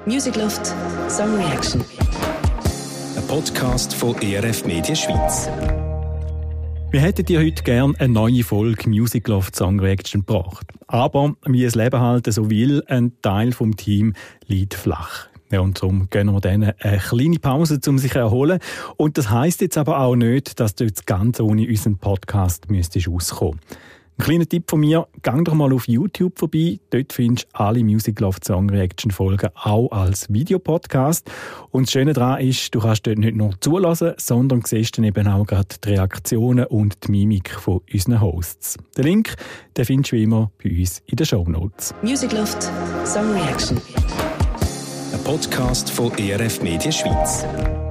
Music Loft Song Reaction. Ein Podcast von ERF Media Schweiz. Wir hätten dir heute gerne eine neue Folge Music Loft Song Reaction gebracht. Aber wie es Leben halt so will, ein Teil vom Team liegt flach. Ja, und darum gönnen wir denen eine kleine Pause, um sich zu erholen. Und das heisst jetzt aber auch nicht, dass du jetzt ganz ohne unseren Podcast müsstest auskommen. Ein kleiner Tipp von mir, geh doch mal auf YouTube vorbei. Dort findest du alle Music Loft Song Reaction Folgen auch als Videopodcast. Und das Schöne daran ist, du kannst dort nicht nur zuhören, sondern siehst dann eben auch gerade die Reaktionen und die Mimik von unseren Hosts. Den Link, den findest du wie immer bei uns in den Shownotes. Music Loft Song Reaction. Ein Podcast von ERF Media Schweiz.